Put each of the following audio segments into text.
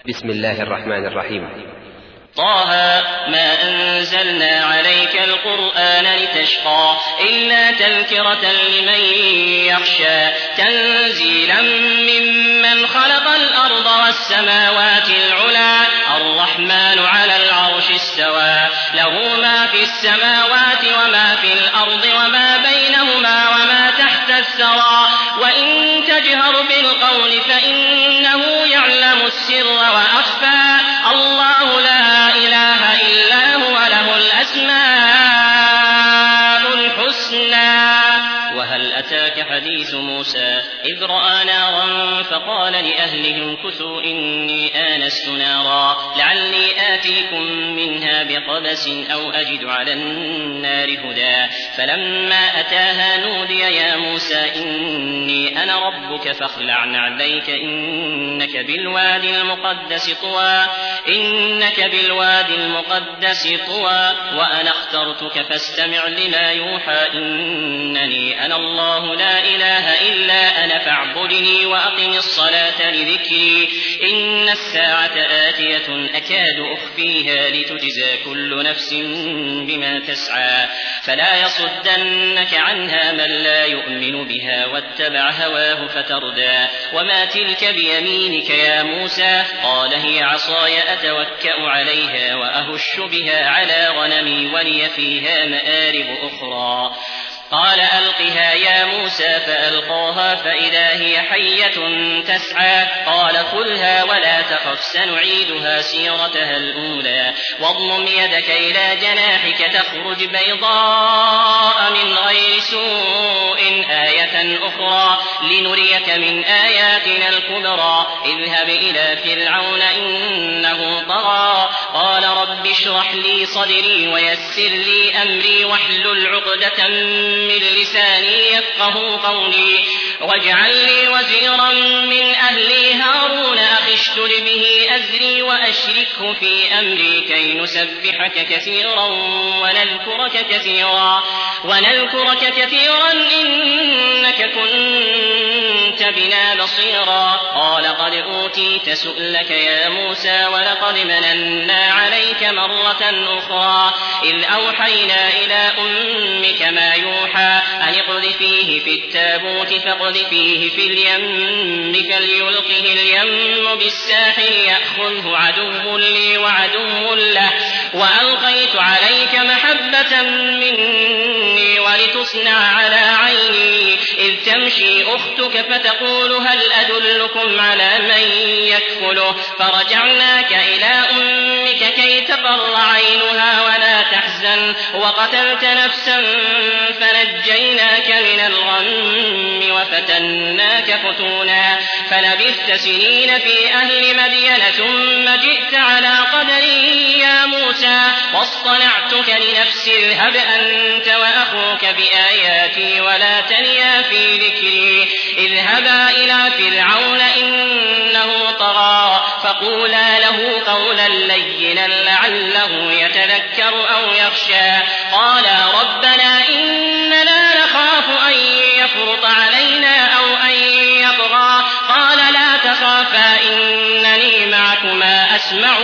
بسم الله الرحمن الرحيم. طه ما أنزلنا عليك القرآن لتشقى إلا تذكرة لمن يخشى تنزيلا ممن خلق الأرض والسماوات العلى الرحمن على العرش استوى له ما في السماوات وما في الأرض وما بينهما وما تحت الثرى وإن تجهر بالقول فإنه يعلم السر وأخفى الله لا إله إلا هو له الأسماء الحسنى. وهل أتاك حديث موسى إذ رأى نارا فقال لأهلهم كثوا إني آنست نارا لعلي آتيكم منها بقبس أو أجد على النار هدى فلما أتاها نودي يا موسى إني أنا ربك فاخلع نعليك إنك بالوادي المقدس طوى وأنا اخترتك فاستمع لما يوحى إنني أنا الله لا إله إلا أنا فاعبدني وأقم الصلاة لذكري إن الساعة آتية أكاد أخفيها لتجزى كل نفس بما تسعى فلا يصدنك عنها من لا يؤمن بها واتبع هواه فتردى وما تلك بيمينك يا موسى قال هي عصاي أتوكأ عليها وأهش بها على غنمي ولي فيها مآرب أخرى قال ألقها يا موسى فألقاها فإذا هي حية تسعى قال خذها ولا تخف سنعيدها سيرتها الأولى واضمم يدك إلى جناحك تخرج بيضاء من غير سوء آية أخرى لنريك من آياتنا الكبرى اذهب إلى فرعون إنه طغى قال رب اشرح لي صدري ويسر لي أمري واحلل عقدة من لساني يفقه قولي واجعل لي وزيرا من أهلي هارون أخي اشدد به أزري وأشركه في أمري كي نسبحك كثيرا ونذكرك كثيرا إنك كنت بنا بصيرا قال قد أوتيت سؤلك يا موسى ولقد مننا عليك مرة أخرى إذ أوحينا إلى أمك ما يوحى أن اقذفيه في التابوت فاقذفيه في اليم فليلقه اليم بالساحل يأخذه عدو لي وعدو له وألقيت عليك محبة مني ولتصنع على عيني إذ تمشي أختك فتقول هل أدلكم على من يكفله فرجعناك إلى أمك كي تقر عينها ولا تحزن وقتلت نفسا فنجيناك من الغم وفتناك فتونا فلبثت سنين في أهل مدين ثم جئت على قدري يا موسى واصطنعتك لنفسي اذهب أنت وأخوك بآياتي ولا تنيا في ذكري اذهبا إلى فرعون إنه طغى فقولا له قولا لينا لعله يتذكر أو يخشى قالا ربنا إننا نخاف أن يفرط علينا أو أن يطغى قال لا تخافا إنني معكما أسمع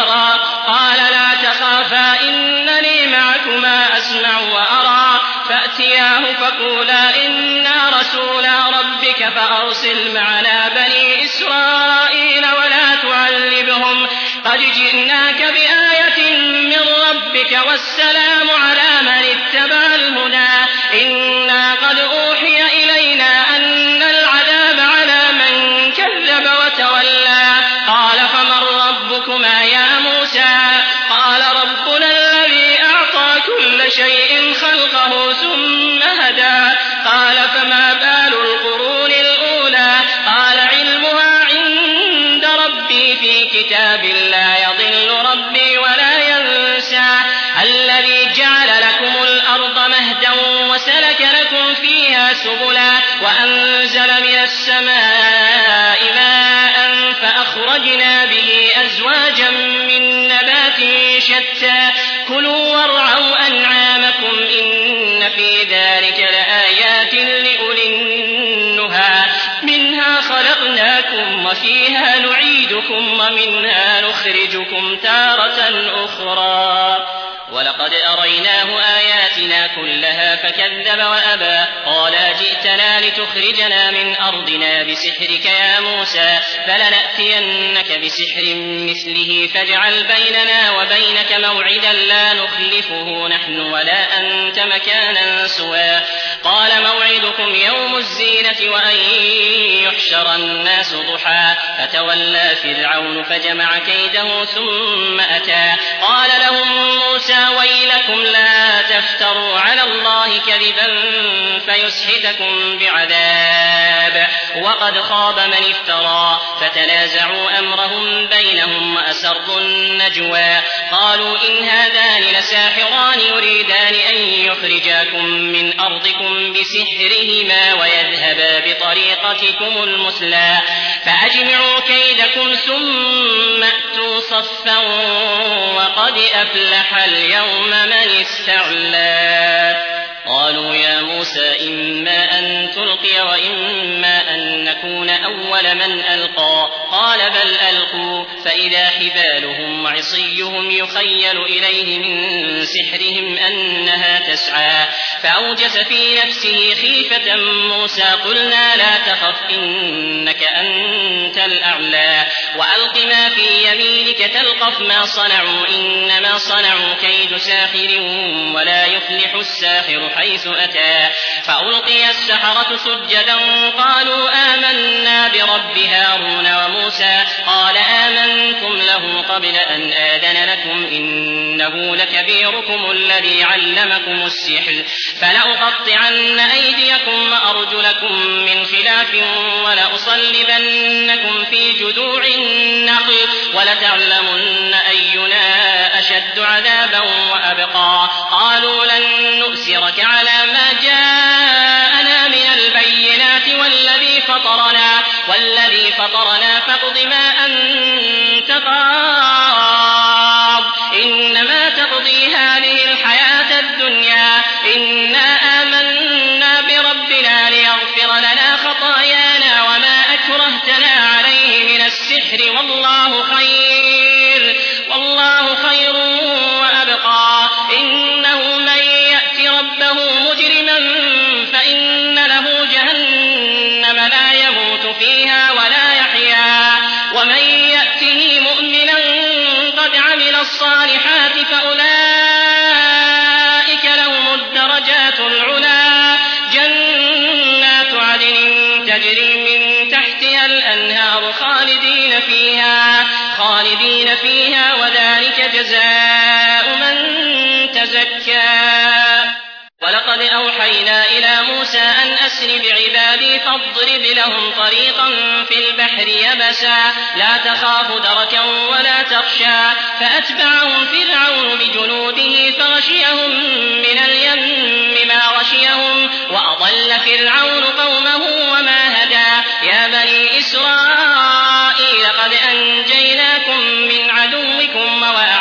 وأرى فأتياه فقولا إنا رسولا ربك فأرسل معنا بني إسرائيل ولا تعذبهم قد جئناك بآية من ربك والسلام على من اتبع الهدى إنا قد أوحي إلينا أن العذاب على من كذب وتولى قال فمن ربكما يا موسى قال ربنا الذي أعطى كل شيء خلقه ثم هدى قال فما بال القرون الأولى قال علمها عند ربي في كتاب لا يضل ربي ولا ينسى الذي جعل لكم الأرض مهدا وسلك لكم فيها سبلا وأنزل من السماء ماء فأخرجنا به أزواجا من نبات شتى كلوا وارعوا أنعامكم إن في ذلك لآيات لأولي النهى منها خلقناكم وفيها نعيدكم نعيدكم ومنها نخرجكم تارة أخرى ولقد أريناه آياتنا كلها فكذب وأبى قال جئتنا لتخرجنا من أرضنا بسحرك يا موسى فلنأتينك بسحر مثله فاجعل بيننا وبينك موعدا لا نخلفه نحن ولا أنت مكانا سوى قال موعدكم يوم الزينة وأن يحشر الناس ضحى فتولى فرعون فجمع كيده ثم أتى قال لهم موسى ويلكم لا تفتروا على الله كذبا فيسحتكم بعذاب وقد خاب من افترى فتنازعوا أمرهم بينهم وأسروا النجوى قالوا إن هذان لساحران يريدان أن يخرجاكم من أرضكم بسحرهما ويذهبا بطريقتكم المثلى فأجمعوا كيدكم ثم أتوا صفا وقد أفلح اليوم من استعلى قالوا يا موسى إما أن تلقي وإما أن نكون أول من ألقى قال بل ألقوا فإذا حبالهم وعصيهم يخيل إليه من سحرهم أنها تسعى فأوجس في نفسه خيفة موسى قلنا لا تخف إنك أنت الأعلى وألق ما في يمينك تلقف ما صنعوا إنما صنعوا كيد ساحر ولا يفلح الساحر حيث أتى فألقي السحرة سجدا قالوا آمنا برب هارون وموسى قال آمنتم له قبل أن آذن لكم إنه لكبيركم الذي علمكم السحر فلأقطعن أيديكم وأرجلكم من خلاف ولأصلبنكم في جذوع النخل ولتعلمن أينا أشد عذابا وأبقى قالوا لن نؤثرك على ما جاءنا من البينات والذي فطرنا فاقض ما أنت قاض إنما تقضي هذه الحياة الدنيا إنا آمنا بربنا ليغفر لنا خطايانا وما أكرهتنا عليه من السحر والله خير وأبقى إنه من يأت ربه مجرما فإن له جهنم لا يموت فيها ولا يحيا ومن يأته مؤمنا قد عمل الصالحات فأولئك لهم الدرجات العلى جنات عدن تجري من تحتها الأنهار خالدين فيها وذلك جزاء من تزكى ولقد أوحينا إلى موسى أن أسر بعبادي فاضرب لهم طريقا في البحر يبسا لا تخاف دركا ولا تخشى فأتبعهم فرعون بجنوده فغشيهم من اليم ما غشيهم وأضل فرعون قومه وما هدى يا بني إسرائيل قد أنجيناكم من عدوكم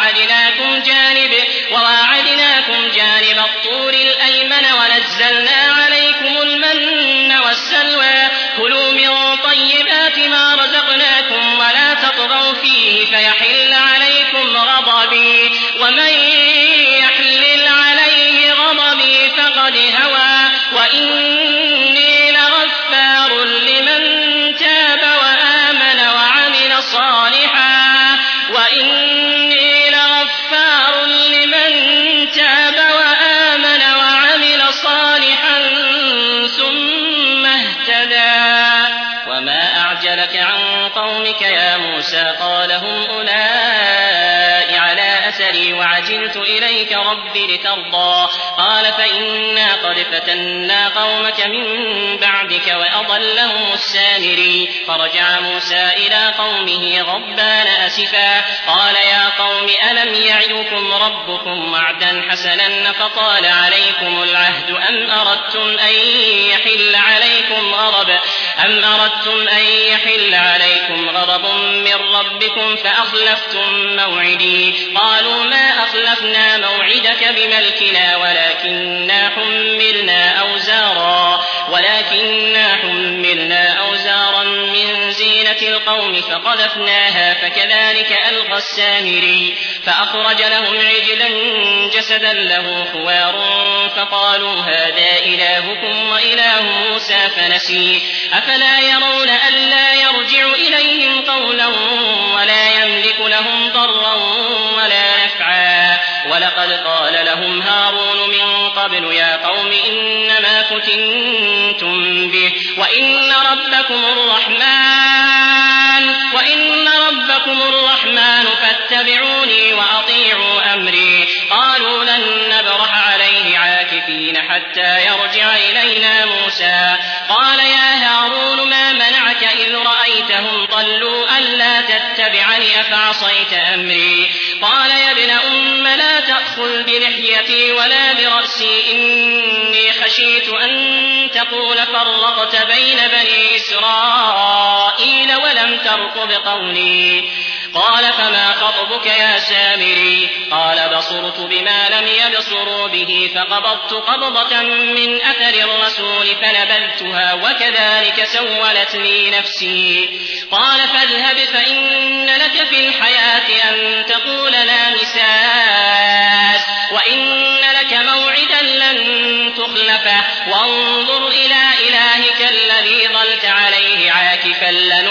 وواعدناكم جانب الطور الأيمن ونزلنا عليكم المن والسلوى كلوا من طيبات ما رزقناكم ولا تطغوا فيه فيحل عليكم غضبي ومن يحلل عليه غضبي فقد هوى وإني لغفار لمن تاب وآمن وعمل صالحا ثم اهتدى وما أعجلك عن قومك يا موسى قال هم أولئك على أثري وعجلت إليك رب لترضى قال فإنا قد فتنا قومك من بعدك وأضلهم السامري فرجع موسى إلى قومه غضبان أسفا قال يا قوم ألم يعدكم ربكم وعدا حسنا فطال عليكم العهد أم أردتم أن يحل عليكم غضب من ربكم فأخلفتم موعدي قالوا ما أخلفنا موعدك بملكنا ولكننا حملنا أوزارا من زينة زينة القوم فقذفناها فكذلك ألقى السامري فأخرج لهم عجلا جسدا له خوار فقالوا هذا إلهكم وإله موسى فنسي أفلا يرون ألا يرجع إليهم قولا ولا يملك لهم ضرا ولا نفعا ولقد قال لهم هارون من قبل يا قوم إنما فتنتم به وإن ربكم الرحمن فاتبعوني وأطيعوا أمري قالوا لن نبرح عليه عاكفين حتى يرجع إلينا موسى قال يا هارون ما منعك إذ رأيتهم ضلوا ألا تتبعني أفعصيت أمري قال يا ابن أم لا تأخذ بلحيتي ولا برأسي إني خشيت أن تقول فرقت بين بني إسرائيل ولم ترقب قولي قال فما خطبك يا سامري قال بصرت بما لم يبصروا به فقبضت قبضة من أثر الرسول فنبذتها وكذلك سولت لي نفسي قال فاذهب فإن لك في الحياة أن تقول لا مساس وإن لك موعدا لن تخلفه وانظر إلى إلهك الذي ظلت عليه عاكفا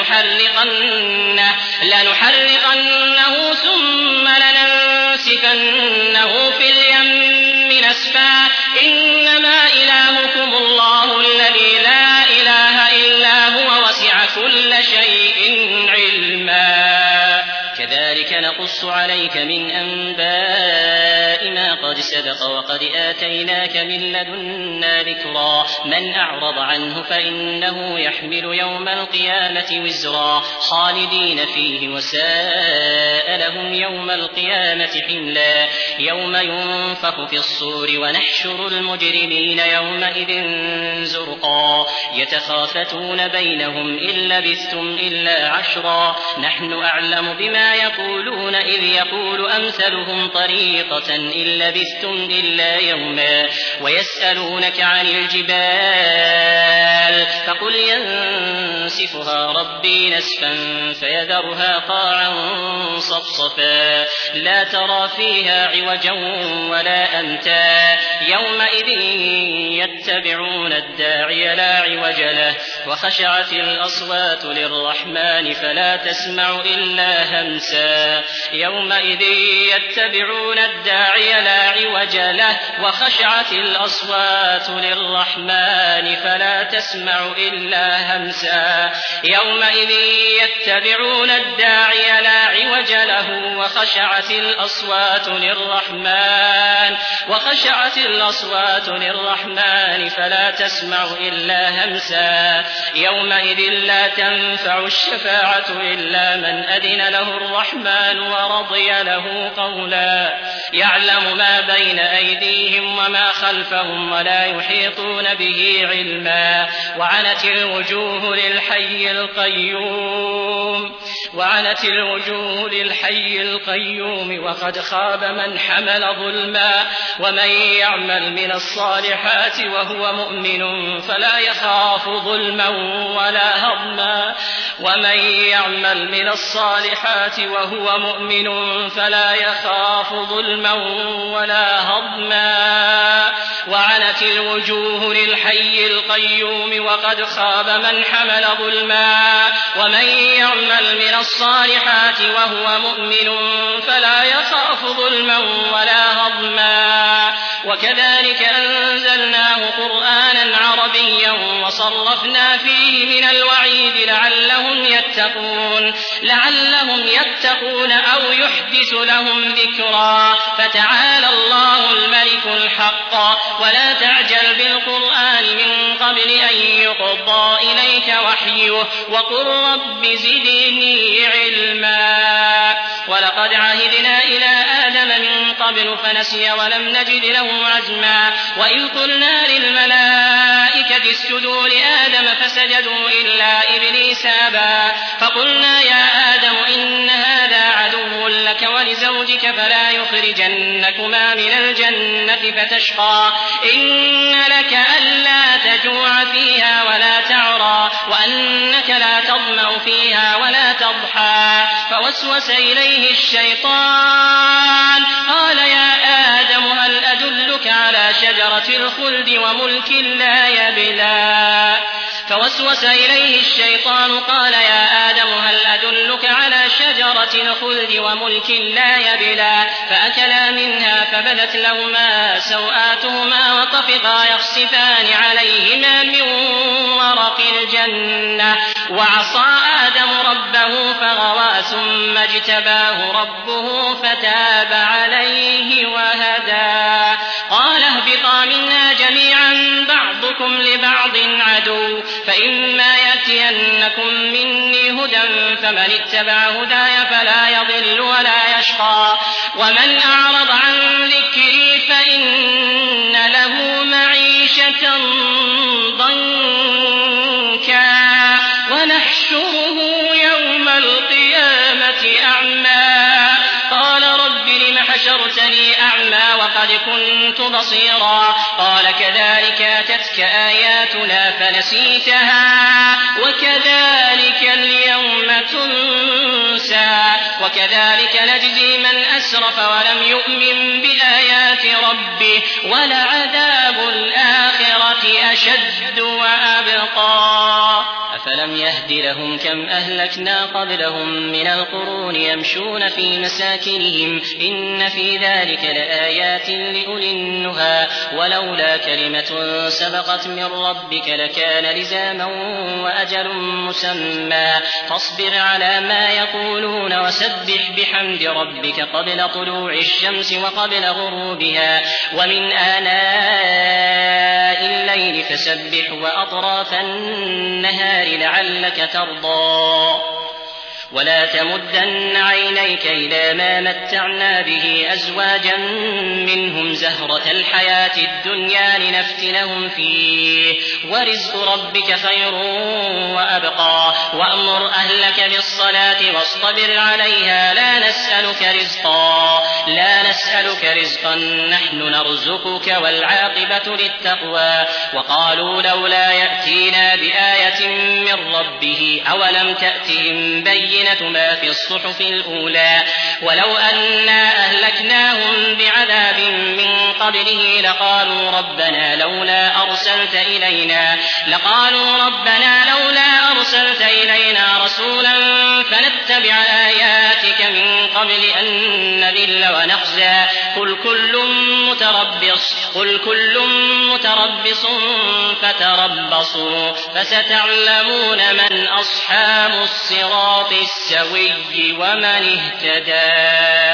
لنحرقنه ثم لننسفنه في اليم نسفا إنما إلهكم الله الذي لا إله إلا هو وسع كل شيء علما كذلك نقص عليك من أنباء ما قد سبق وقد آتيناك من لدنا ذكرا من أعرض عنه فإنه يحمل يوم القيامة وزرا خالدين فيه وساء لهم يوم القيامة حملا يوم ينفخ في الصور ونحشر المجرمين يومئذ زرقا يتخافتون بينهم إن لبثتم إلا عشرا نحن أعلم بما يقولون إذ يقول أمثلهم طريقة إن لبثتم إلا يوما ويسألونك عن الجبال فقل ينسفها ربي نسفا فيذرها قاعا صفصفا لا ترى فيها عوجا ولا أمتا يومئذ يتبعون الداعي لا عوج له وخشعت الأصوات للرحمن فلا تسمع إلا همسا يومئذ يتبعون الداعي لا عوج له وخشعت الأصوات للرحمن فلا تسمع إلا همسا يومئذ يتبعون الداعي لا عوج له وخشعت الأصوات للرحمن فلا تسمع إلا همسا يومئذ لا تنفع الشفاعة إلا من أذن له الرحمن ورضي له قولا يعلم ما بين أيديهم وما خلفهم ولا يحيطون به علما وعنت الوجوه للحي القيوم وقد خاب من حمل ظلما ومن يعمل من الصالحات وهو مؤمن فلا يخاف ظلما ولا هضما وعنت الوجوه للحي القيوم وقد خاب من حمل ظلما ومن يعمل من الصالحات وهو مؤمن فلا يخاف ظلما ولا هضما وكذلك أنزلناه قرآنا عربيا وصرفنا فيه من الوعيد لعلهم يتقون أو يحدث لهم ذكرا فتعالى الله الملك الحق ولا تعجل بالقرآن من قبل أن يقضى إليك وحيه وقل رب زدني علما ولقد عهدنا إلى آدم من قبل فنسي ولم نجد له عزما وإذ قلنا للملائكة اسجدوا لآدم فسجدوا إلا إبليس أبى فقلنا يا آدم إن هذا عدو لك ولزوجك فلا يخرجنكما من الجنة فتشقى إن لك ألا تجوع فيها ولا تعرى وأنك لا تظمأ فيها ولا تضحى فوسوس إليه الشيطان قال يا آدم هل أدلك على شجرة الخلد وملك لا يبلى فوسوس إليه الشيطان قال يا آدم هل أدلك على شجرة الخلد وملك لا يبلى فأكلا منها فبدت لهما سوآتهما وطفقا يخصفان عليهما من ورق الجنة وعصى آدم ربه فغوى ثم اجتباه ربه فتاب عليه وهدى قال اهبطا منا جميعا بعضكم لبعض عدو فإما يأتينكم مني هدى فمن اتبع هداي فلا يضل ولا يشقى ومن أعرض عن ذكري فإن له معيشة ضنكا ونحشره يوم القيامة أعمى قال رب لم حشرتني أعمى وقد كنت بصيرا قال كذلك أتتك آياتنا فنسيتها وكذلك اليوم تنسى وكذلك نجزي من أسرف ولم يؤمن بآيات ربه ولعذاب الآخرة أشد وأبقى أفلم يهد لهم كم أهلكنا قبلهم من القرون يمشون في مساكنهم إن في ذلك لآيات لأولي النهى ولولا كلمة سبقت من ربك لكان لزاما وأجل مسمى فاصبر على ما يقولون وسبح بحمد ربك قبل طلوع الشمس وقبل غروبها ومن آناء الليل فسبح وأطراف النهار لعلك ترضى ولا تمدن عينيك إلى ما متعنا به أزواجا منهم زهرة الحياة الدنيا لنفتنهم فيه ورزق ربك خير وأبقى وأمر أهلك بالصلاة واصطبر عليها لا نسألك رزقا نحن نرزقك والعاقبة للتقوى وقالوا لولا يأتينا بآية من ربه أولم تأتهم بينة ما في الصحف الأولى ولو أنا أهلكناهم بعذاب من قبله لقالوا ربنا لولا أرسلت إلينا رسولا فنتبع آياتك من قبل أن نذل ونخزى قل كل متربص فتربصوا فستعلمون من أصحاب الصراط السوي ومن اهتدى